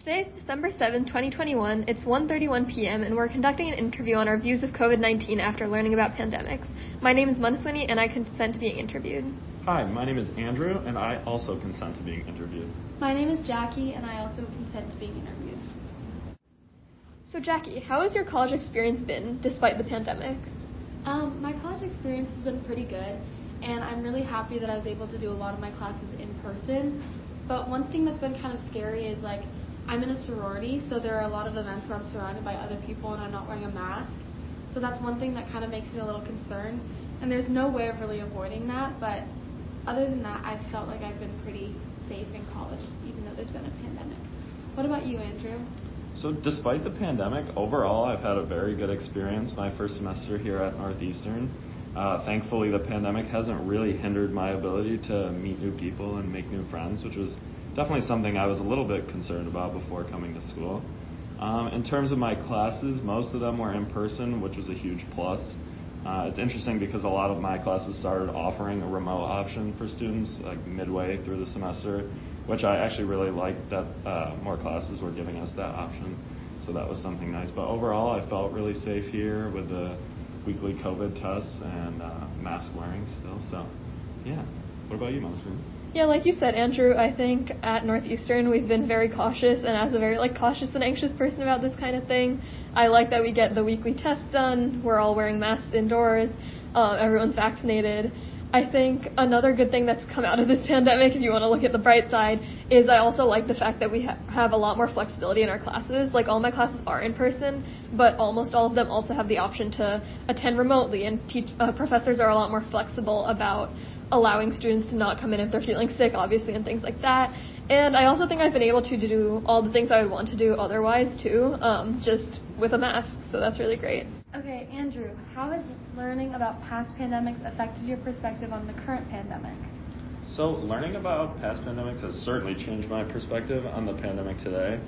Today is December 7, 2021. It's 1:31 p.m. and we're conducting an interview on our views of COVID-19 after learning about pandemics. My name is Manaswini and I consent to being interviewed. Hi, my name is Andrew and I also consent to being interviewed. My name is Jackie and I also consent to being interviewed. So Jackie, how has your college experience been despite the pandemic? My college experience has been pretty good, and I'm really happy that I was able to do a lot of my classes in person. But one thing that's been kind of scary is I'm in a sorority, so there are a lot of events where I'm surrounded by other people and I'm not wearing a mask. So that's one thing that kind of makes me a little concerned. And there's no way of really avoiding that, but other than that, I've felt like I've been pretty safe in college, even though there's been a pandemic. What about you, Andrew? So despite the pandemic, overall I've had a very good experience my first semester here at Northeastern. Thankfully, the pandemic hasn't really hindered my ability to meet new people and make new friends, which was definitely something I was a little bit concerned about before coming to school. In terms of my classes, most of them were in person, which was a huge plus. It's interesting because a lot of my classes started offering a remote option for students midway through the semester, which I actually really liked that more classes were giving us that option. So that was something nice. But overall, I felt really safe here with the weekly COVID tests and mask wearing still. So, yeah. What about you, Monson? Yeah, like you said, Andrew, I think at Northeastern we've been very cautious, and as a very cautious and anxious person about this kind of thing, I like that we get the weekly tests done, we're all wearing masks indoors, everyone's vaccinated. I think another good thing that's come out of this pandemic, if you want to look at the bright side, is I also like the fact that we have a lot more flexibility in our classes. All my classes are in person, but almost all of them also have the option to attend remotely, and professors are a lot more flexible about allowing students to not come in if they're feeling sick, obviously, and things like that. And I also think I've been able to do all the things I would want to do otherwise, too, just with a mask, so that's really great. Okay, Andrew, how has learning about past pandemics affected your perspective on the current pandemic? So learning about past pandemics has certainly changed my perspective on the pandemic today.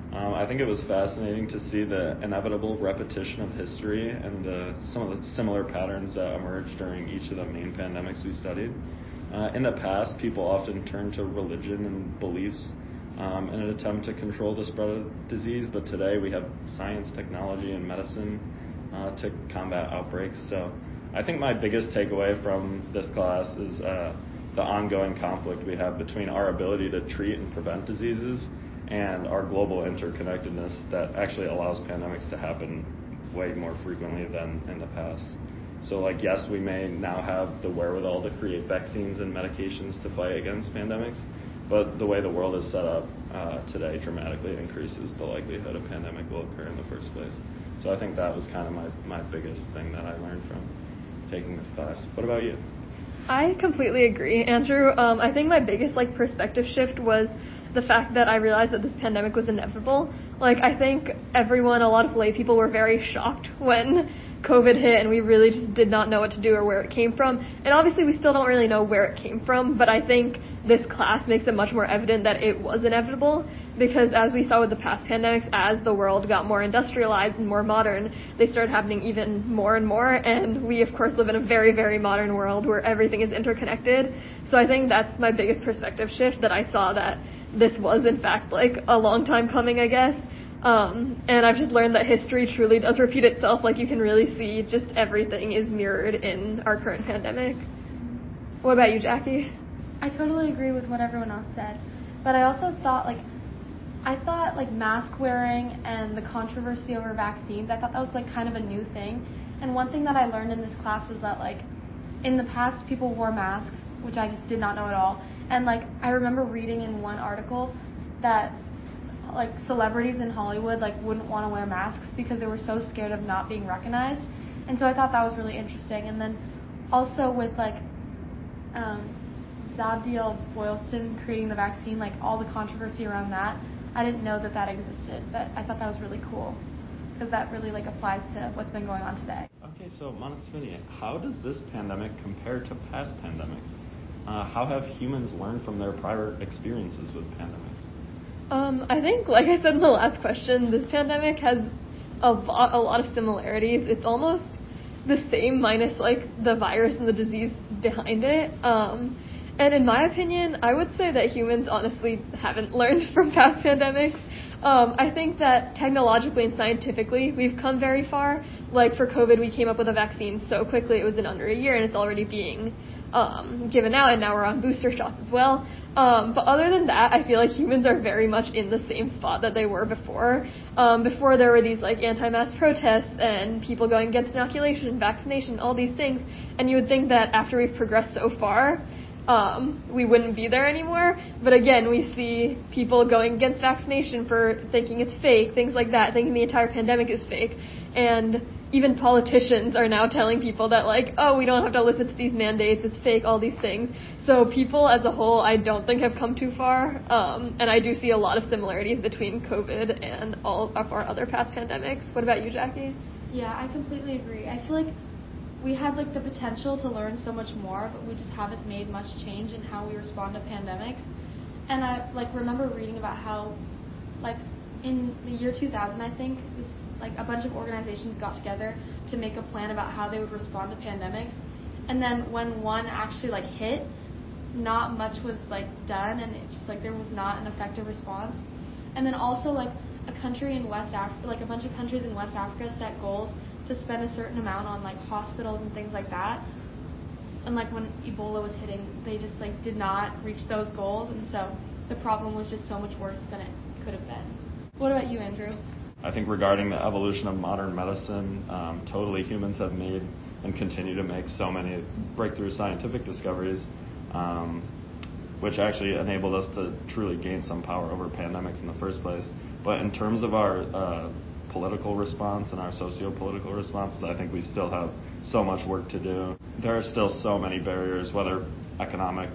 I think it was fascinating to see the inevitable repetition of history and some of the similar patterns that emerged during each of the main pandemics we studied. In the past, people often turned to religion and beliefs in an attempt to control the spread of disease, but today we have science, technology, and medicine to combat outbreaks. So I think my biggest takeaway from this class is the ongoing conflict we have between our ability to treat and prevent diseases and our global interconnectedness that actually allows pandemics to happen way more frequently than in the past. So yes, we may now have the wherewithal to create vaccines and medications to fight against pandemics, but the way the world is set up today dramatically increases the likelihood a pandemic will occur in the first place. So I think that was kind of my biggest thing that I learned from taking this class. What about you? I completely agree, Andrew. I think my biggest perspective shift was the fact that I realized that this pandemic was inevitable. I think a lot of lay people were very shocked when COVID hit and we really just did not know what to do or where it came from. And obviously we still don't really know where it came from, but I think this class makes it much more evident that it was inevitable, because as we saw with the past pandemics, as the world got more industrialized and more modern, they started happening even more and more, and we of course live in a very, very modern world where everything is interconnected. So I think that's my biggest perspective shift, that I saw that this was in fact a long time coming, I guess. And I've just learned that history truly does repeat itself. You can really see just everything is mirrored in our current pandemic. What about you, Jackie? I totally agree with what everyone else said, but I also thought mask wearing and the controversy over vaccines, I thought that was kind of a new thing. And one thing that I learned in this class was that in the past people wore masks, which I just did not know at all. And I remember reading in one article that celebrities in Hollywood wouldn't want to wear masks because they were so scared of not being recognized. And so I thought that was really interesting. And then also with Zabdiel Boylston creating the vaccine, all the controversy around that, I didn't know that existed, but I thought that was really cool because that really applies to what's been going on today. Okay, so Manaswini, how does this pandemic compare to past pandemics? How have humans learned from their prior experiences with pandemics? I think, like I said in the last question, this pandemic has a lot of similarities. It's almost the same minus the virus and the disease behind it. And in my opinion, I would say that humans honestly haven't learned from past pandemics. I think that technologically and scientifically, we've come very far. Like for COVID, we came up with a vaccine so quickly, it was in under a year, and it's already being given out, and now we're on booster shots as well. But other than that, I feel like humans are very much in the same spot that they were before. Before there were these like anti-mask protests and people going against inoculation, vaccination, all these things, and you would think that after we've progressed so far, we wouldn't be there anymore. But again, we see people going against vaccination for thinking it's fake, things like that, thinking the entire pandemic is fake. And even politicians are now telling people that like, oh, we don't have to listen to these mandates, it's fake, all these things. So people as a whole, I don't think have come too far. And I do see a lot of similarities between COVID and all of our other past pandemics. What about you, Jackie? Yeah, I completely agree. I feel like we had like the potential to learn so much more, but we just haven't made much change in how we respond to pandemics. And I like remember reading about how like in the year 2000, I think, this, like a bunch of organizations got together to make a plan about how they would respond to pandemics. And then when one actually like hit, not much was like done, and it just like there was not an effective response. And then also like a country in West Africa, like a bunch of countries in West Africa set goals to spend a certain amount on like hospitals and things like that. And like when Ebola was hitting, they just like did not reach those goals, and so the problem was just so much worse than it could have been. What about you, Andrew? I think regarding the evolution of modern medicine, totally humans have made and continue to make so many breakthrough scientific discoveries, which actually enabled us to truly gain some power over pandemics in the first place. But in terms of our political response and our socio-political responses, I think we still have so much work to do. There are still so many barriers, whether economical,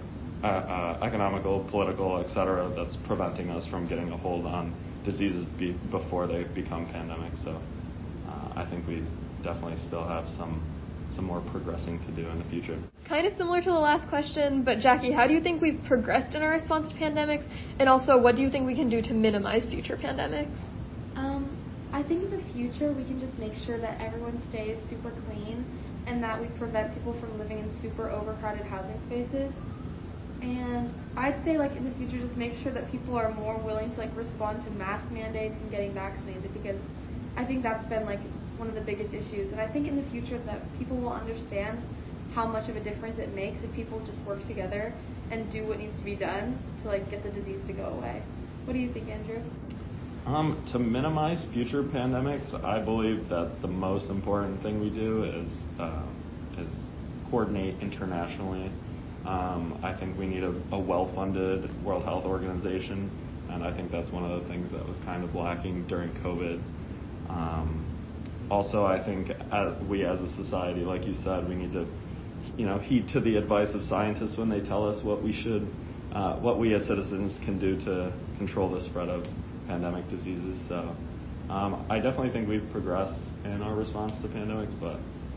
political, etc., that's preventing us from getting a hold on diseases before they become pandemics. So I think we definitely still have some more progressing to do in the future. Kind of similar to the last question, but Jackie, how do you think we've progressed in our response to pandemics? And also, what do you think we can do to minimize future pandemics? I think in the future we can just make sure that everyone stays super clean and that we prevent people from living in super overcrowded housing spaces. And I'd say like in the future just make sure that people are more willing to like respond to mask mandates and getting vaccinated, because I think that's been like one of the biggest issues. And I think in the future that people will understand how much of a difference it makes if people just work together and do what needs to be done to like get the disease to go away. What do you think, Andrew? To minimize future pandemics, I believe that the most important thing we do is coordinate internationally. I think we need a well-funded World Health Organization, and I think that's one of the things that was kind of lacking during COVID. Also, I think we as a society, like you said, we need to, heed to the advice of scientists when they tell us what we as citizens can do to control the spread of pandemic diseases. So I definitely think we've progressed in our response to pandemics, but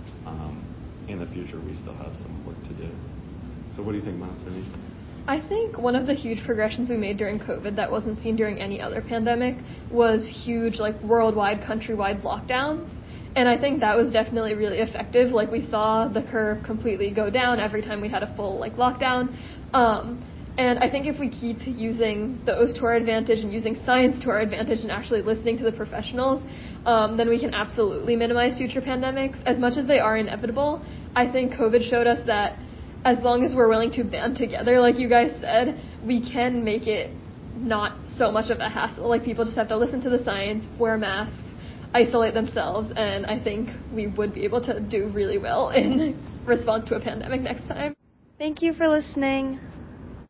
in the future we still have some work to do. So what do you think, Monty? I think one of the huge progressions we made during COVID that wasn't seen during any other pandemic was huge, like, worldwide, countrywide lockdowns. And I think that was definitely really effective. Like, we saw the curve completely go down every time we had a full, like, lockdown. And I think if we keep using those to our advantage and using science to our advantage and actually listening to the professionals, then we can absolutely minimize future pandemics. As much as they are inevitable, I think COVID showed us that as long as we're willing to band together, like you guys said, we can make it not so much of a hassle. Like, people just have to listen to the science, wear masks, isolate themselves, and I think we would be able to do really well in response to a pandemic next time. Thank you for listening.